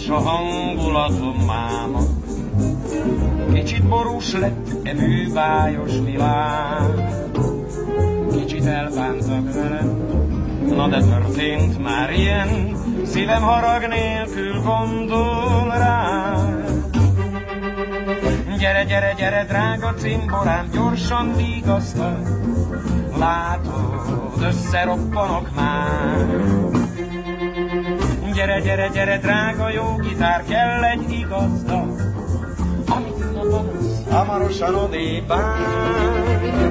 más a hangulatom máma. Kicsit borús lett e bűbájos világ, kicsit elbántak velem, na de történt már ilyen, szívem harag nélkül gondol rá. Gyere, gyere, gyere, drága cimborám, gyorsan vigasztal, látod, összeroppanok már. Gyere, gyere, gyere, drága jó gitár, kell egy igaz dal, amit a panasz hamarosan odébb áll.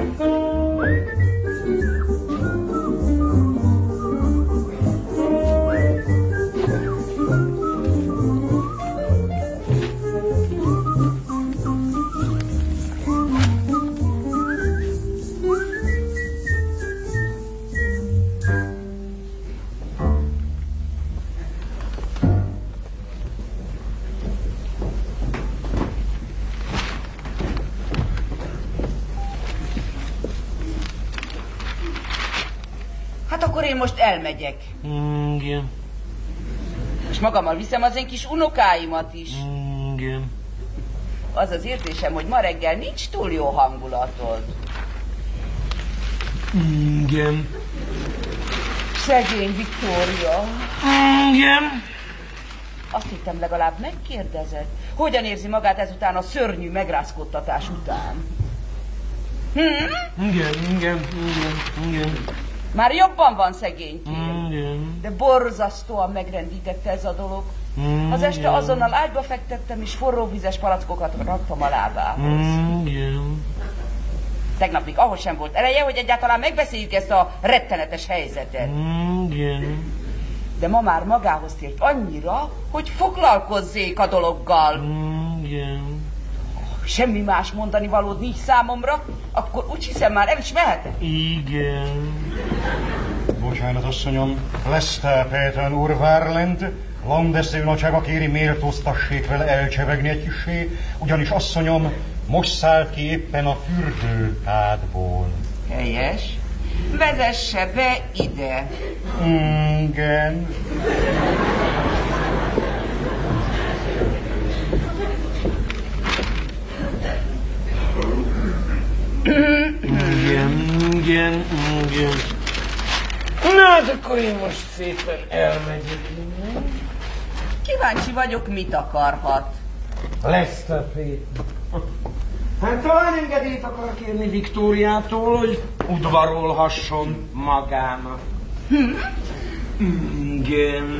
Akkor én most elmegyek. Igen. És magammal viszem az én kis unokáimat is. Igen. Az az érzésem, hogy ma reggel nincs túl jó hangulatod. Igen. Szegény Viktória. Igen. Azt hittem, legalább megkérdezed, hogyan érzi magát ezután a szörnyű megrázkódtatás után. Igen. Már jobban van szegénykém. De borzasztóan megrendítette ez a dolog. Az este azonnal ágyba fektettem, és forró vizes palackokat raktam a lábához. Tegnap még ahhoz sem volt ereje, hogy egyáltalán megbeszéljük ezt a rettenetes helyzetet. De ma már magához tért annyira, hogy foglalkozzék a dologgal. Semmi más mondani valód nincs számomra, akkor úgy hiszem már el is mehetek. Igen. Bocsánat, asszonyom, Leszter Péter úr vár lent, Landesztő nagysága kéri, méltóztassék vele elcsevegni egy kissé, ugyanis asszonyom most szállt ki éppen a fürdőkádból. Helyes. Vezesse be ide. Igen. Igen. Na, hát akkor én most szépen elmegyek. Kíváncsi vagyok, mit akarhat. Leszter Péter. Hát talán engedélyt akar kérni Viktóriától, hogy udvarolhasson magának. Igen.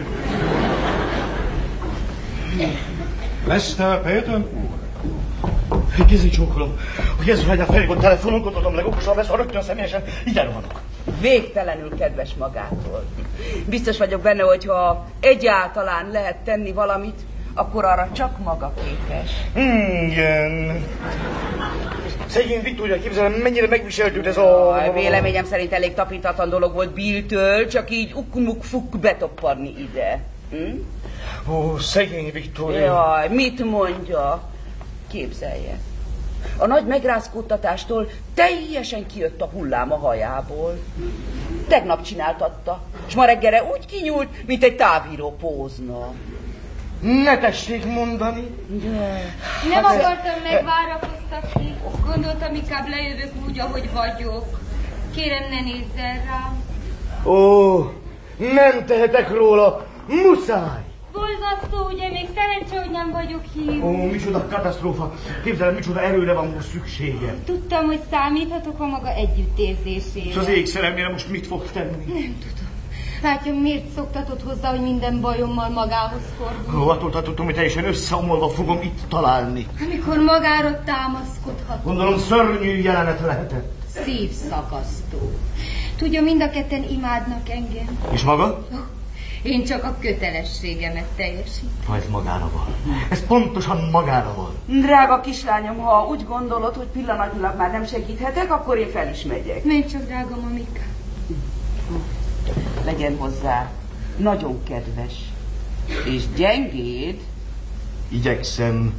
Leszter Péter? Kézi csókolom, hogy ez hagyja felhívott telefonon, gondolom legokosabb lesz, ha rögtön személyesen így elrohanok. Végtelenül kedves magától. Biztos vagyok benne, hogy ha egyáltalán lehet tenni valamit, akkor arra csak maga képes. Igen. Szegény Viktória, képzelem, mennyire megviseltőd ez a... Véleményem szerint elég tapintatlan dolog volt Billtől, csak így ukmuk-fuk betoppanni ide. Ó, szegény Viktória. Jaj, mit mondja? Képzelje. A nagy megrázkódtatástól teljesen kijött a hullám a hajából. Tegnap csináltatta, és ma reggelre úgy kinyúlt, mint egy távíró pózna. Ne tessék mondani. Nem akartam megvárakoztatni. Gondoltam, inkább lejövök úgy, ahogy vagyok. Kérem, ne nézzen rám. Ó, nem tehetek róla. Muszáj. Borzasztó, ugye? Még szerencsé, hogy nem vagyok hívó. Ó, micsoda katasztrófa. Képzelem, micsoda erőre van most szüksége. Tudtam, hogy számíthatok a maga együttérzésére. És az ég szerelmére most mit fog tenni? Nem tudom. Látja, miért szoktatott hozzá, hogy minden bajommal magához fordul? Ó, attól tartottam, hogy teljesen összeomolva fogom itt találni. Amikor magára támaszkodhat. Gondolom, szörnyű jelenet lehetett. Szívszakasztó. Tudja, mind a ketten imádnak engem. És maga? Én csak a kötelességemet teljesítem. Ha ez magára van. Ez pontosan magára van. Drága kislányom, ha úgy gondolod, hogy pillanatnyilag már nem segíthetek, akkor én fel is megyek. Menj csak, drága mamika. Legyen hozzá nagyon kedves. És gyengéd. Igyekszem.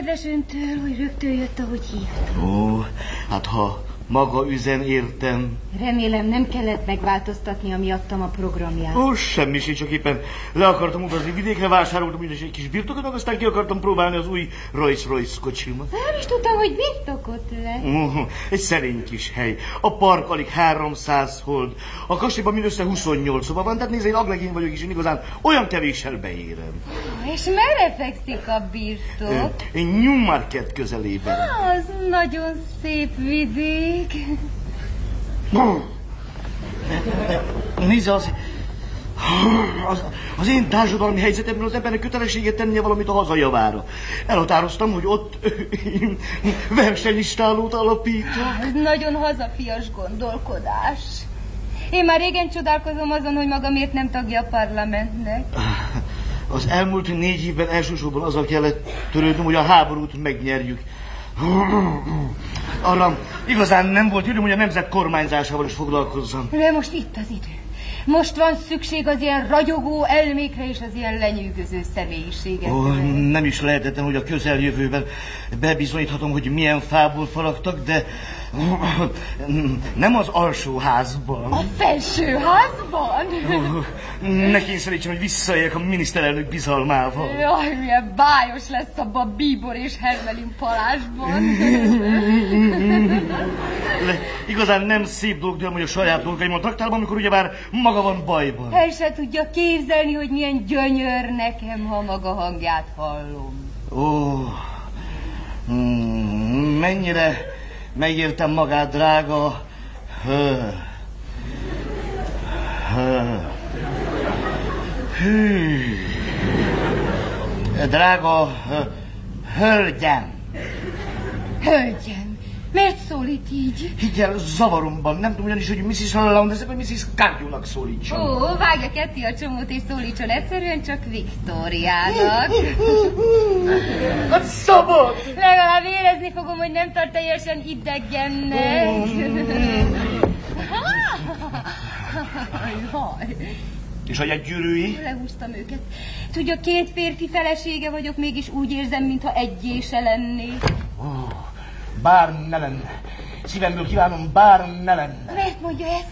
kedves öntől, hogy rögtön jött, ahogy hívtam. Ó, hát ha maga üzen, értem. Remélem nem kellett megváltoztatnia miattam a programját. Ó, semmi, csak éppen le akartam utazni vidékre, vásároltam ugyanis egy kis birtokot, aztán ki akartam próbálni az új Rolls-Royce kocsimat. Nem is tudtam, hogy birtokot lesz. Egy szerény kis hely. A park alig 300 hold. A kastélyban mindössze 28 szoba van, tehát nézd, én aglegény vagyok, és én igazán olyan kevéssel beérem. És merre fekszik a birtok? Newmarket közelében. Az nagyon szép vidék. Nézd, az én társadalmi helyzetemben az embernek kötelességet tennie valamit a haza javára. Elhatároztam, hogy ott versenylistálót alapítok. Ez nagyon hazafias gondolkodás. Én már régen csodálkozom azon, hogy maga miért nem tagja a parlamentnek. Az elmúlt 4 évben elsősorban azzal kellett törődnöm, hogy a háborút megnyerjük. Arra igazán nem volt időm, hogy a nemzet kormányzásával is foglalkozzam. De most itt az idő. Most van szükség az ilyen ragyogó elmékre és az ilyen lenyűgöző személyiségekre. Ó, nem is lehetetlen, hogy a közeljövőben bebizonyíthatom, hogy milyen fából faragtak, de nem az alsóházban. A felsőházban? Ne kényszerítsen, hogy visszaéljek a miniszterelnök bizalmával. Jaj, milyen bájos lesz abban a Bíbor és Hermelin palásban. Igazán nem szép dolog, hogy a saját dolgaimon traktálban, amikor ugyebár maga van bajban. El se tudja képzelni, hogy milyen gyönyör nekem, ha maga hangját hallom. Ó, mennyire megértem magát, drága. Drága hölgyem. Hölgyem, miért szólít így? Higgyel, zavaromban. Nem tudom ugyanis, hogy Mrs. Launders, vagy Mrs. Cardew-nak szólítson. Ó, vágja ketté a csomót és szólítson egyszerűen csak Viktóriának. Hát szabad! Legalább érezni fogom, hogy nem tart teljesen idegennek. És a jegygyűrűi? Lehúztam őket. Tudja, 2 férfi felesége vagyok, mégis úgy érzem, mintha egyé se lennék. Bár ne lenne. Szívemből kívánom, bár ne lenne. Miért mondja ezt?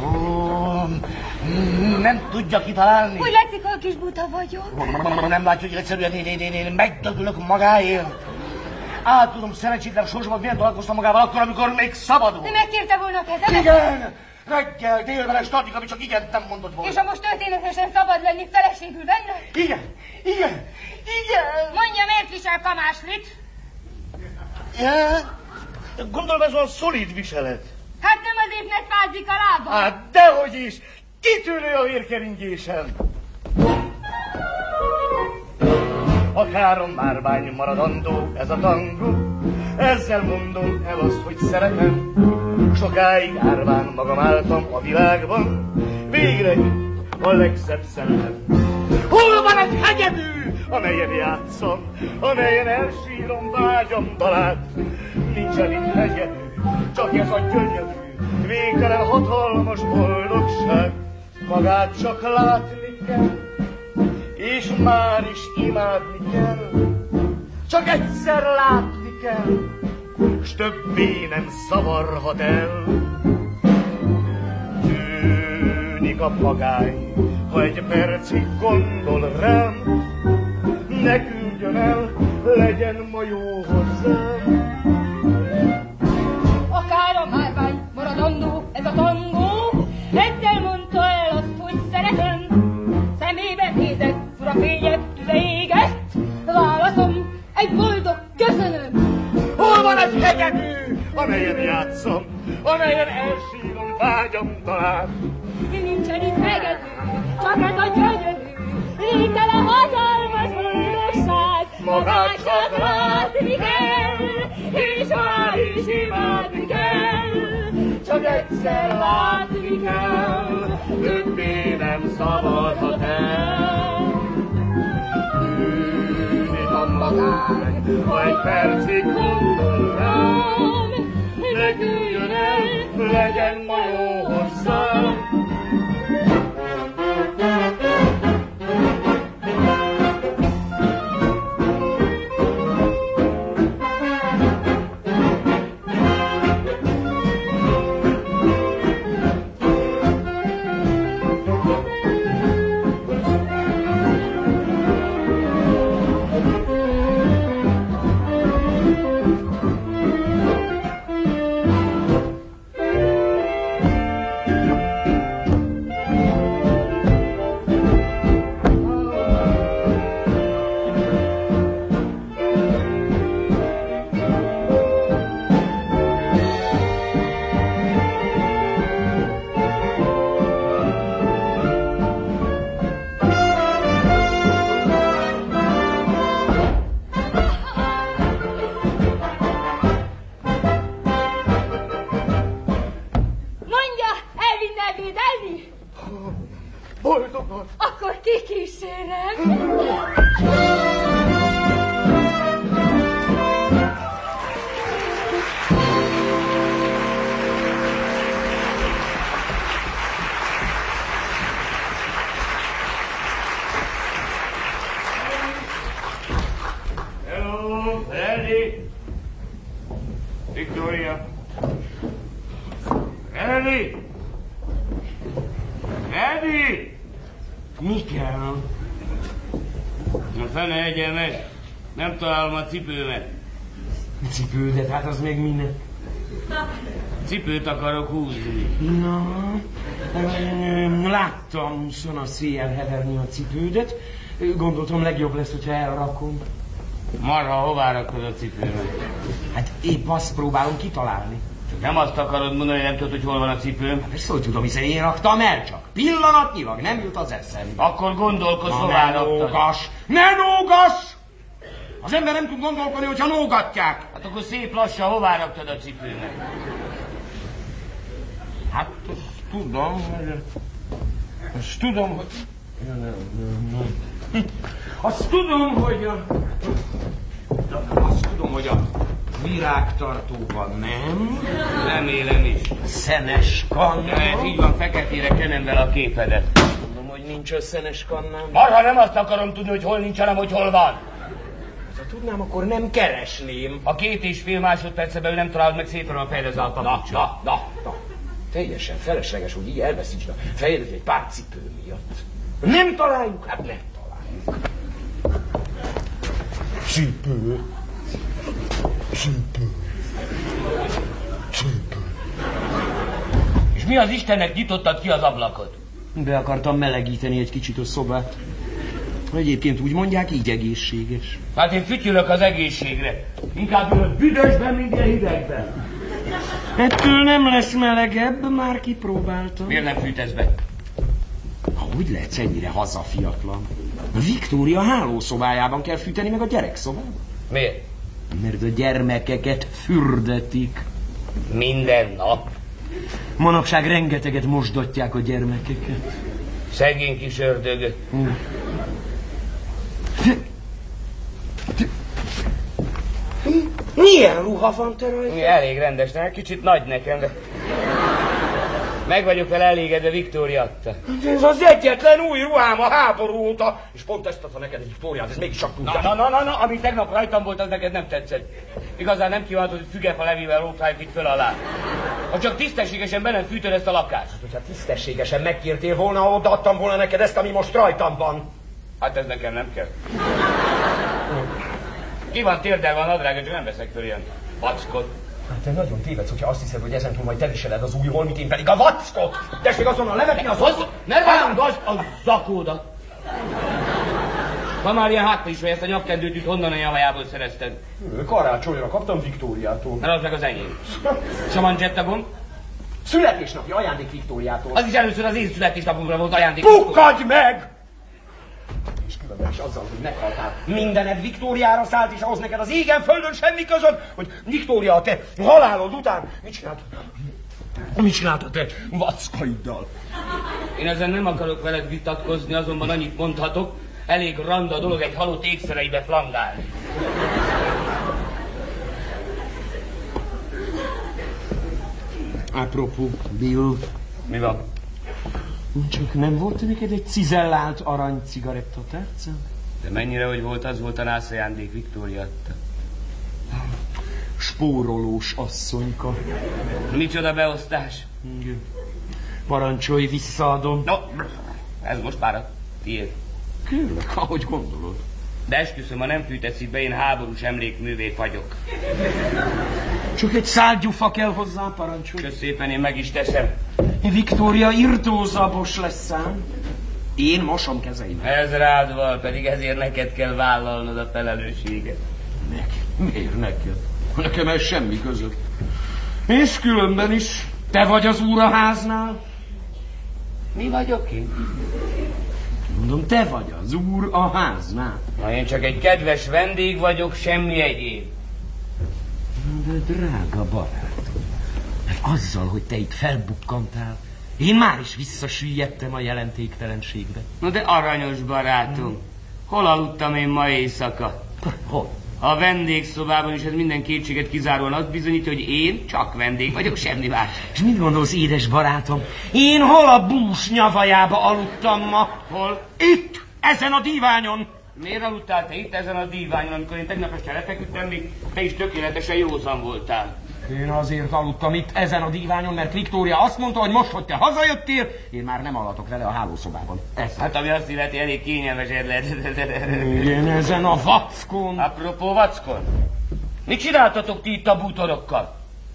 Nem tudja kitalálni. Hogy látszik, ha kis buta vagyok? Nem látja, hogy egyszerűen én megdögülök magáért. Át tudom szerencsétlen sorsomat, miért találkoztam magával akkor, amikor még szabad volt. De megkérte volna a kezemet? Igen! Reggel, délben, este addig, ami csak igen nem mondott volna. És ha most történetesen szabad lenni, feleségül benne? Igen! Mondja, miért visel kamáslit? Ja, gondolom ez olyan szolid viselet. Hát nem azért megfázik a lába? Hát dehogy is! Kitűnő a vérkeringésem! Akár a márvány maradandó ez a tangó, ezzel mondom el azt, hogy szeretem. Sokáig árván magam álltam a világban, végre itt a legszebb szerelem. Hol van egy hegedű, amelyen játszom, amelyen elsírom vágyam dalát? Nincsen itt hegedű, csak ez a gyönyörű, végtelen hatalmas boldogság. Magát csak látni kell, és már is imádni kell. Csak egyszer látni kell, s többé nem szavarhat el. Tűnik a magány, ha egy percig gondol rám, ne küldjön el, legyen ma jó hozzám. Akár a márvány maradandó ez a tangó, egyszer mondta el azt, hogy szeretem. Szemébe nézett, fura fények tüze égett, válaszom egy boldog köszönöm. Hol van egy hegedű, amelyen játszom, amelyen elsírom vágyam talán? Nincsen itt hegedű, csak ez a gyönyörű, végtelen hatalmas boldogság. Magát csak látni kell, és már is imádni kell. Csak egyszer látni kell, többé nem szabadhat el. Tűnik a magány, ha egy percig gondol rám, ne küldjön el, legyen ma jó hozzám. Akkor kikísérem. Hello, Freddy. Victoria. Freddy. Freddy. Mi kell? A fene egyen meg. Nem találom a cipőmet. Cipődet? Hát az még minden. Cipőt akarok húzni. Na, láttam a széjjel heverni a cipődet. Gondoltam, legjobb lesz, hogyha elrakom. Marha, hová rakod a cipőmet? Hát épp azt próbálom kitalálni. Nem azt akarod mondani, hogy nem tudod, hogy hol van a cipőm? Persze, hogy tudom, hiszen én raktam el csak. Pillanatnyilag nem jut az eszembe. Akkor gondolkozz, hová raktad. Ne nógass! Az ember nem tud gondolkodni, hogyha nógatják. Hát akkor szép lassan, hová raktad a cipőmet? Hát azt tudom, hogy... Azt tudom, hogy a virágtartóban nem. Remélem is. Szenes kannában. Mert így van, feketére kenem vele a képedet. Mondom, hogy nincs a szenes kannám. Marha, nem azt akarom tudni, hogy hol nincs, hanem hogy hol van. Ha tudnám, akkor nem keresném. A 2,5 másodpercben belül nem találod meg, szétvarom a fejed a papucsot. Na. Teljesen felesleges, hogy így elveszítsd a fejedet egy pár cipő miatt. Nem találjuk? Hát nem találjuk. Cipő. És mi az Istennek nyitottad ki az ablakot? Be akartam melegíteni egy kicsit a szobát. Egyébként úgy mondják, így egészséges. Hát én fütyülök az egészségre. Inkább ülök büdösben, mint ilyen hidegben. Ettől nem lesz melegebb, már kipróbáltam. Miért nem fűtesz be? Hogy lehetsz ennyire hazafiatlan? Viktória hálószobájában kell fűteni, meg a gyerekszobában. Miért? Mert a gyermekeket fürdetik. Minden nap. Manapság rengeteget mosdatják a gyermekeket. Szegény kis ördög. Milyen ruha van te rajta? Elég rendes, de kicsit nagy nekem, de... Meg vagyok vele elégedve, Viktória adta. Ez az egyetlen új ruhám a háború óta, és pont ezt adta neked egy Viktóriát, ez mégis csak tudja. Na, ami tegnap rajtam volt, az neked nem tetszett. Igazán nem kívántod, hogy fügef a levével lógáljuk itt föl alá. Ha csak tisztességesen be nem fűtöd ezt a lakást. Hogyha tisztességesen megkértél volna, odaadtam volna neked ezt, ami most rajtam van. Hát ez nekem nem kell. Ki van térdelve a nadrág, csak nem veszek föl ilyen vackot. Hát te nagyon tévedsz, hogyha azt hiszed, hogy ezentúl majd te viseled az új holmit, én pedig a vackot. Tessék azonnal levetni az Ne rángasd a zakódat! Van már ilyen hátta is, hogy ezt a nyakkendőt itt honnan a javajából szerezted? Karácsonyra kaptam Viktóriától. Mert az meg az enyém. És a manchettagom? Születésnapi ajándék Viktóriától. Az is először az én születésnapomra volt ajándék. Pukkadj meg! És különben is azzal, hogy meghaltál. Mindened Viktóriára szállt, és ahhoz neked az égen földön semmi között, hogy Viktória, a te halálod után mit csináltad te vackaiddal? Én ezen nem akarok veled vitatkozni, azonban annyit mondhatok, elég randa dolog egy halott ékszereibe flangálni. Apropó, Bill. Mi van? Csak nem volt neked egy cizellált arany cigarettatárca? De mennyire, hogy volt, az volt a nász ajándék, Viktória adta. Spórolós asszonyka. Micsoda beosztás? Parancsolj, visszaadom. No, ez most már a tiéd. Kérlek, ahogy gondolod. De esküszöm, ha nem fűtesz itt be, én háborús emlékművé vagyok. Csak egy szál gyufa kell hozzá, parancsolj. Kösz szépen, én meg is teszem. Viktória irtózabos lesz ám. Én mosom kezeim. Ez rád van, pedig ezért neked kell vállalnod a felelősséget. Miért neked? Nekem ez semmi között. És különben is, te vagy az úr a háznál. Mi vagyok én? Mondom, te vagy az úr a háznál. Na, én csak egy kedves vendég vagyok, semmi egyéb. De drága barátom, mert azzal, hogy te itt felbukkantál, Én már is visszasüllyedtem a jelentéktelenségbe. Na de aranyos barátom, hol aludtam én ma éjszaka? Hol? A vendégszobában is ez minden kétséget kizáróan azt bizonyítja, hogy én csak vendég vagyok, semmi más. És mit gondolsz, édes barátom? Én hol a bús nyavajába aludtam ma? Hol? Itt, ezen a díványon. Miért aludtál te itt ezen a díványon, amikor én tegnap este lefeküdtem, még te is tökéletesen józan voltál? Én azért aludtam itt ezen a díványon, mert Viktória azt mondta, hogy most, hogy te hazajöttél, én már nem aludok vele a hálószobában. Ez. Hát ami azt illeti, elég kényelmes lehet. Igen, ezen a vackon. Apropó vackon, mit csináltatok ti itt a bútorokkal?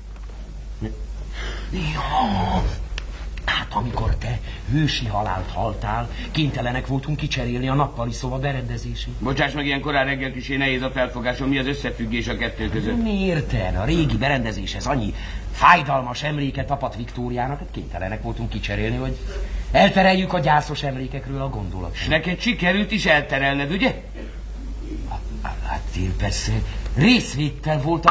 Ja, hát amikor te hősi halált haltál, kénytelenek voltunk kicserélni a nappali szoba berendezését. Bocsáss meg, ilyen korán reggel kicsi nehéz a felfogásom, mi az összefüggés a kettő között? Miért? A régi berendezéshez annyi fájdalmas emléket apadt Viktóriának, hogy kénytelenek voltunk kicserélni, hogy eltereljük a gyászos emlékekről a gondolatot. S neked sikerült is elterelned, ugye? Hát én persze részvéttel voltam.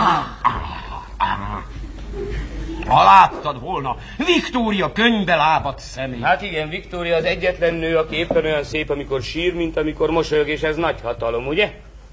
Ha láttad volna Viktória könyvbe lábadt szemét. Hát igen, Viktória az egyetlen nő, aki éppen olyan szép, amikor sír, mint amikor mosolyog, és ez nagy hatalom, ugye?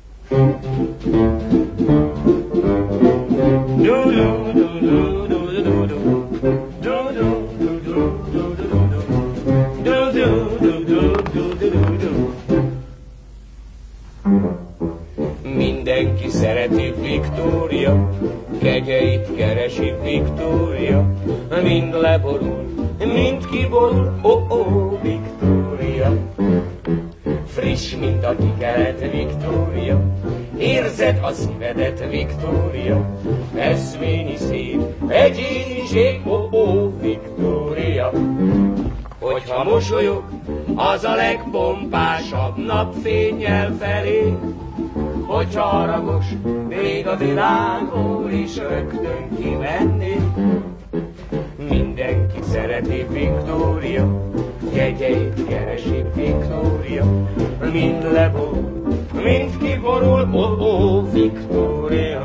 Mindenki szereti Viktória, kegyeit keresi Viktória, mind leborul, mind kiborul, Viktória. Friss, mint a kikelet Viktória, érzed a szívedet Viktória, eszményi szép, egyéniség, Viktória. Hogyha mosolyog, az a legpompásabb napfénnyel felé, hogyha haragos, még a világból is rögtön kimenni. Mindenki szereti Viktória, jegyeit keresi Viktória, mind leborul, mind kiborul, Viktória.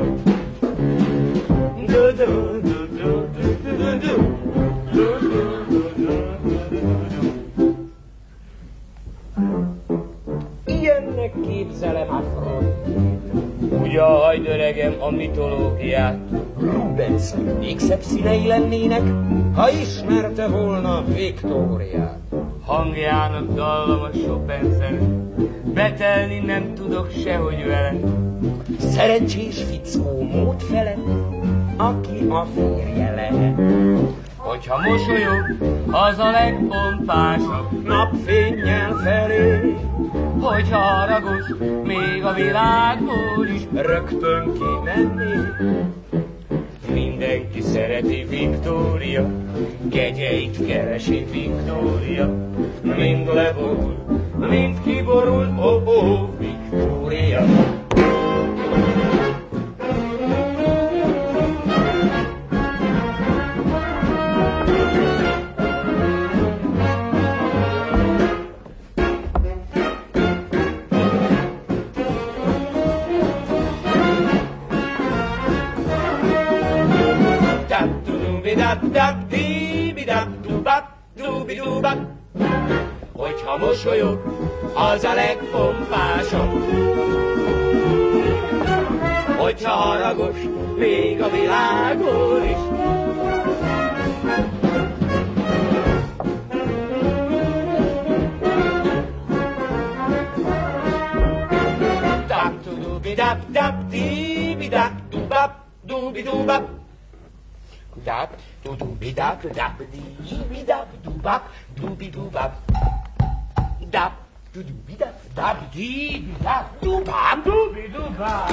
Ilyennek képzelem Afrodit. Ugye hagyd öregem a mitológiát. Rubens még szebb színei lennének, ha ismerte volna Viktóriát. Hangjának dallam a Chopin zenő, betelni nem tudok sehogy vele. Szerencsés fickó mód felett, aki a férje lehet. Hogyha mosolyog, az a legpompásabb Napfénnyel felé, hogyha haragos, még a világból is rögtön kimenni. Mindenki szereti Viktória, kegyeit keresi Viktória, mind leborul, mind kiborul, Viktória. Hogyha mosolyog, az a legpompásabb. Hogyha haragos, még a világon is. Dap-du-du-bi-dap-dap-di-bi-dap-du-bap, du-bi-du-bap. Dap-du-du-bi-dap-dap-di-bi-dap-du-bap, du-bi-du-bap. Dap-du-du-bi-dap-dap-di-bi-dap-du-bap, du-bi-du-bap.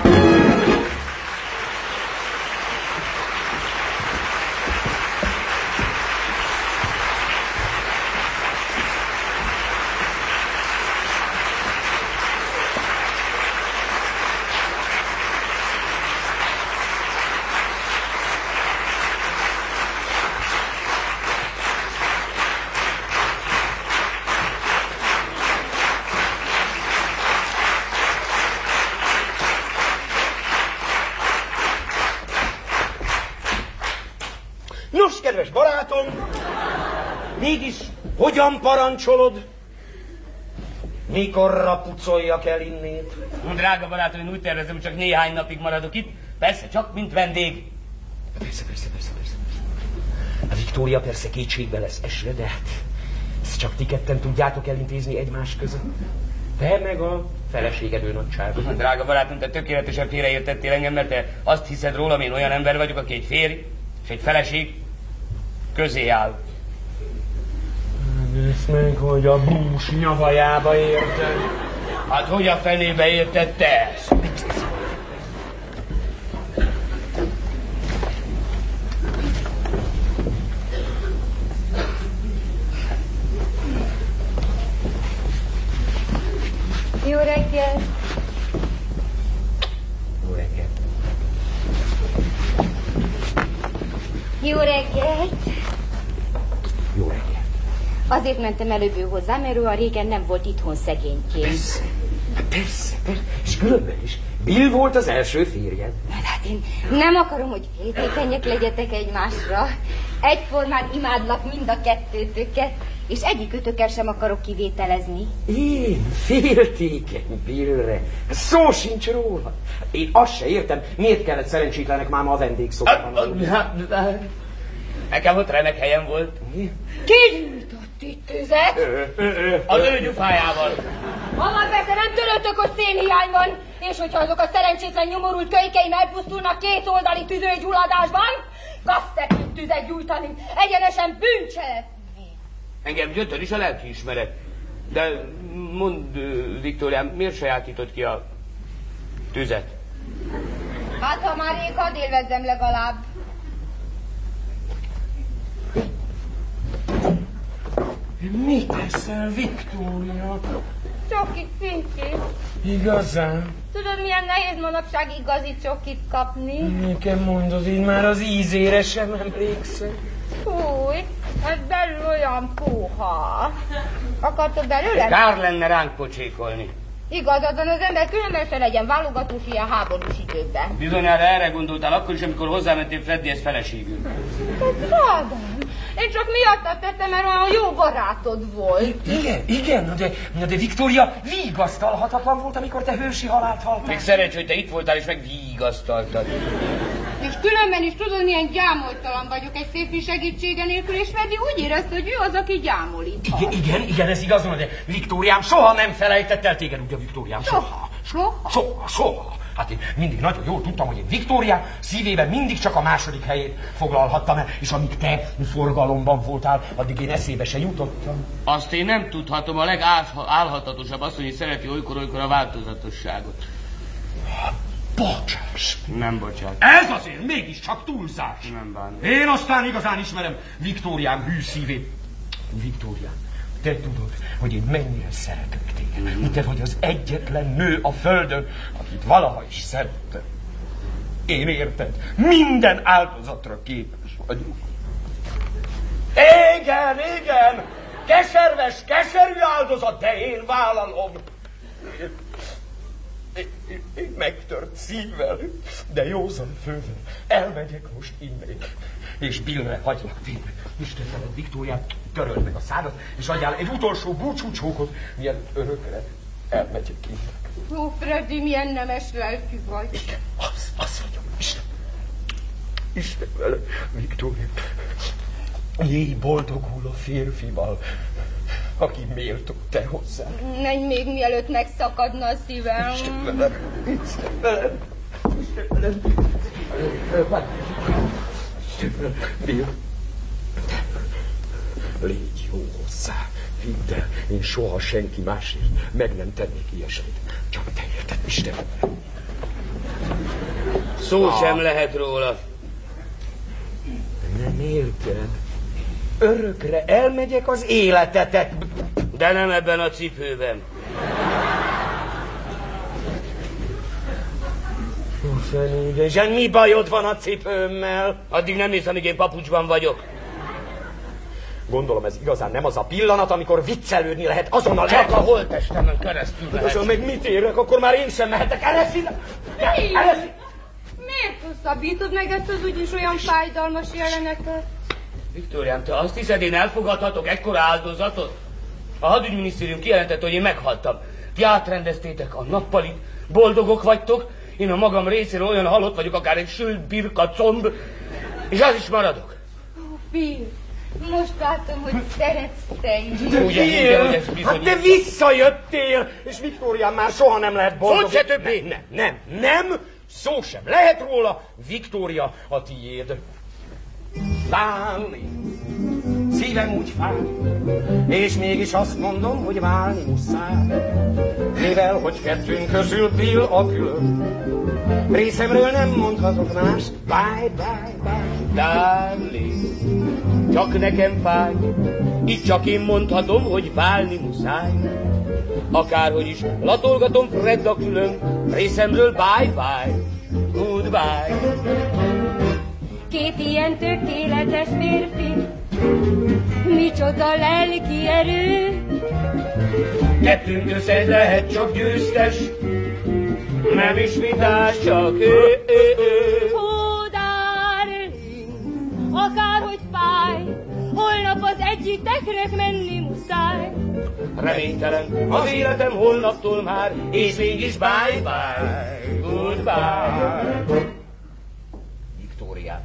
Mégis, hogyan parancsolod? Mikorra pucoljak el innét? Drága barátom, én úgy tervezem, csak néhány napig maradok itt. Persze, csak mint vendég. Persze. A Viktória persze kétségbe lesz esve, de hát ezt csak ti ketten tudjátok elintézni egymás között. Te meg a feleséged őnagysága. Drága barátom, te tökéletesen félreértettél engem, mert te azt hiszed rólam, én olyan ember vagyok, aki egy férj és egy feleség közé áll. Nézd meg, hogy a bús nyavajába érted. Hát hogy a fenébe érted te ezt? Jó reggelt! Jó reggelt. Jó reggelt! Jó reggelt. Azért mentem előbb ő hozzá, mert ő a régen nem volt itthon szegényként. Persze. És különben is. Bill volt az első férjed. Hát én nem akarom, hogy féltékenyek legyetek egymásra. Egyformán imádlak mind a kettőtöket, és egyikőtökkel sem akarok kivételezni. Én féltékeny Billre? Szó sincs róla. Én azt se értem, miért kellett szerencsétlenek máma a vendégszobában. Nekem ott remek helyem volt. Ki gyújtott itt tüzet? Az ő gyufájával. Hamar persze nem törődtök, hogy szénhiány van, és hogyha azok a szerencsétlen nyomorult kölykeim elpusztulnak kétoldali tüdőgyulladásban, gazd nekünk tüzet gyújtani, egyenesen bűncselekmény. Engem gyötör is a lelkiismeret. De mondd, Viktóriám, miért sajátított ki a tüzet? Hát, ha már rég, hadd élvezzem legalább. Mit teszel, Viktória? Csokit, Cinki. Igazán? Tudod, milyen nehéz manapság igazi csokit kapni? Nekem mondod, én már az ízére sem emlékszem. Fúj, ez belül olyan puha. Akartad belőle? Kár lenne ránk pocsékolni. Igazad van, az ember különben se legyen válogatós ilyen háborús időkben. Bizonyára erre gondoltál akkor is, amikor hozzámentél Freddyhez feleségül. Drágám, én csak miattad tettem, mert olyan jó barátod volt. Igen, de Viktória vigasztalhatatlan volt, amikor te hősi halált haltál. Még szerencs, hogy te itt voltál és megvigasztaltad. És különben is tudod, milyen gyámoltalan vagyok egy férfi segítsége nélkül, és Freddy úgy érezte, hogy ő az, aki gyámolíthat. Igen, ez igaz van, de Viktóriám soha nem felejtett el téged, ugye, Viktóriám? Soha. Hát én mindig nagyon jól tudtam, hogy én Viktóriám szívében mindig csak a második helyét foglalhattam el, és amíg te forgalomban voltál, addig én eszébe se jutottam. Azt én nem tudhatom, a legálhatatosabb asszony, hogy szereti olykor-olykor a változatosságot. Bocsáss! Nem bocsát. Ez azért mégiscsak túlzás. Nem bánom. Én aztán igazán ismerem Viktóriám hű szívét. Viktóriám, te tudod, hogy én mennyire szeretek téged. Te vagy az egyetlen nő a földön, akit valaha is szerettem. Én érted, minden áldozatra képes vagyok. Igen, keserű áldozat, de én vállalom. Én megtört szívvel, de józan fővel elmegyek most innen, és Billre hagylak téged. Isten veled, Viktóriát, töröld meg a szádat, és adjál egy utolsó búcsúcsókot, milyen örökre elmegyek innen. Ó, Freddy, milyen nemes lelkű vagy. Igen, az vagyok, Isten veled, Viktória. Légy boldogul a férfival, aki méltó te hozzá. Menj még mielőtt megszakadna a szívem. Isten veled. Bill, légy jó hozzá. Hidd el, én soha senki másért meg nem tennék ilyesmit. Csak te érted, Isten. Szó sem lehet róla. Nem érted. Örökre elmegyek az életetek. De nem ebben a cipőben. És mi bajod van a cipőmmel? Addig nem hisz, amíg én papucsban vagyok. Gondolom, ez igazán nem az a pillanat, amikor viccelődni lehet azonnal. Csak a holttestemen keresztül lehet. Azon meg mit érek, akkor már én sem mehetek. Eleszi! Miért hosszabbítod meg ezt az úgyis olyan fájdalmas jelenetet? Viktóriám, te azt hiszed, én elfogadhatok ekkora áldozatot? A hadügyminisztérium kijelentette, hogy én meghaltam. Ti átrendeztétek a nappalit, boldogok vagytok, én a magam részéről olyan halott vagyok, akár egy sült birka comb, és az is maradok. Ó, Bill, most látom, hogy szeretsz te is. Ugye, hát te visszajöttél, és Viktórián már soha nem lehet boldog. Szót se többé! Nem, szó sem lehet róla, Viktória a tiéd. Válni, szívem úgy fáj, és mégis azt mondom, hogy válni muszáj. Mivel, hogy kettőnk közül Bill a külön, részemről nem mondhatok mást. Bye, bye, bye. Darling, csak nekem fáj, itt csak én mondhatom, hogy válni muszáj. Akárhogy is latolgatom Fred a külön, részemről bye, bye, goodbye. Két ilyen tökéletes férfi, micsoda lelki erő. Kettőnk között lehet csak győztes, nem is vitás, csak ő. Ó, darling, akárhogy fáj, holnap az egyikteknek menni muszáj. Reménytelen az életem holnaptól már, és mégis bye, bye, goodbye. Viktória.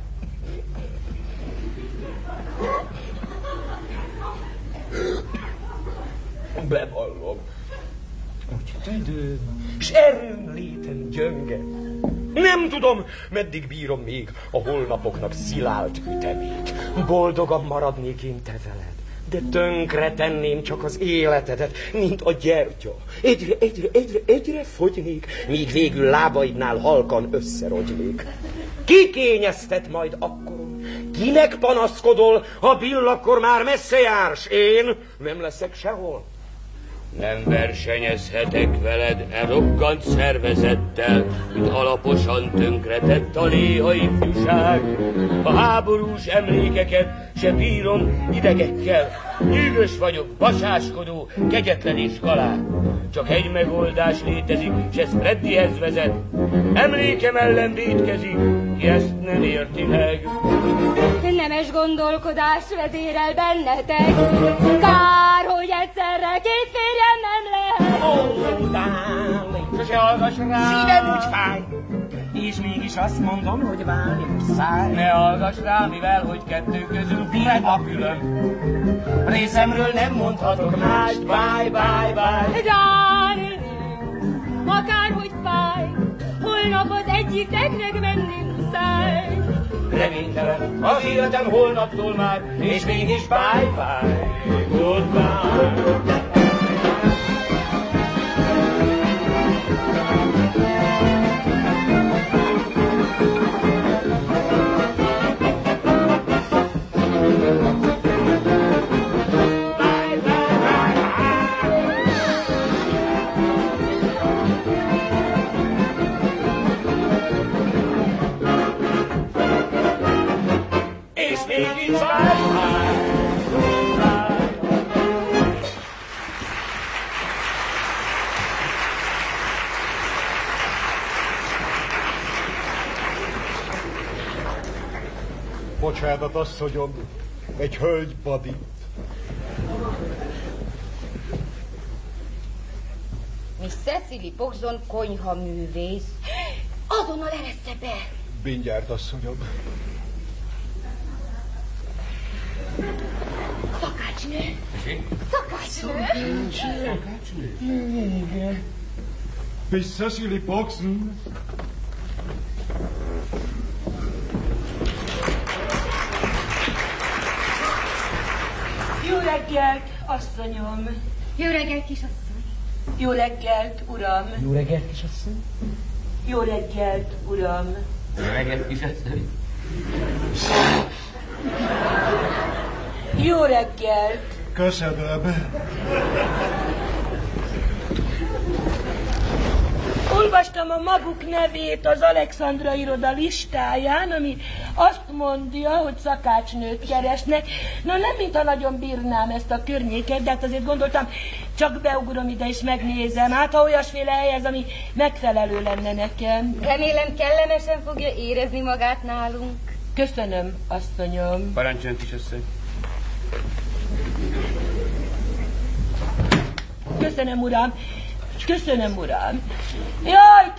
Bevallom, hogy tüdőm s erőm létem gyönge. Nem tudom, meddig bírom még a holnapoknak szilált ütemét. Boldogan maradnék én te veled, de tönkre tenném csak az életedet, mint a gyertya. Egyre fogynék, míg végül lábaidnál halkan összerogynék. Ki kényeztet majd akkor? Kinek panaszkodol, ha Bill akkor már messze jár, s én nem leszek sehol? Nem versenyezhetek veled e rokkant szervezettel, mint alaposan tönkretett a néha ifjúság. A háborús emlékeket se bírom idegekkel, nyűgös vagyok, vasáskodó, kegyetlen és galád. Csak egy megoldás létezik, s ez Freddyhez vezet. Emlékem ellen vétkezik, ki ezt nem érti meg. Nemes gondolkodás vezérel bennetek, kár, hogy egyszerre két férjem nem lehet. Ó, darling, sose hallgass rá. Szívem úgy fáj, és mégis azt mondom, hogy válni muszáj. Ne hallgass rá, mivel, hogy kettő közül Fred a külön. Részemről nem mondhatok mást. Bye, bye, bye. Darling, akárhogy fáj, holnap az egyikteknek menni muszáj. Reménytelen az életem holnaptól már, és mégis bye, bye, goodbye. Bocsánat, asszonyom, egy hölgy badít. Miss Cecily Poxon konyha művész. Azonnal ereszte be. Mindjárt, asszonyom. Szakácsnő. Szakácsnő. Igen. Miss Cecily Poxon. Jó reggelt, asszonyom! Jó reggelt, kisasszony! Jó reggelt, uram! Jó reggelt, kisasszony! Jó reggelt, uram! Jó reggelt, kisasszony! Jó reggelt! Köszönöm. Olvastam a maguk nevét az Alexandra iroda listáján, ami azt mondja, hogy szakácsnőt keresnek. Na nem, mintha nagyon bírnám ezt a környéket, de hát azért gondoltam, csak beugrom ide és megnézem. Hát ha olyasféle hely ez, ami megfelelő lenne nekem. Remélem kellemesen fogja érezni magát nálunk. Köszönöm, asszonyom. Parancsoljon, kisasszony. Köszönöm, uram. Köszönöm, uram. Jaj,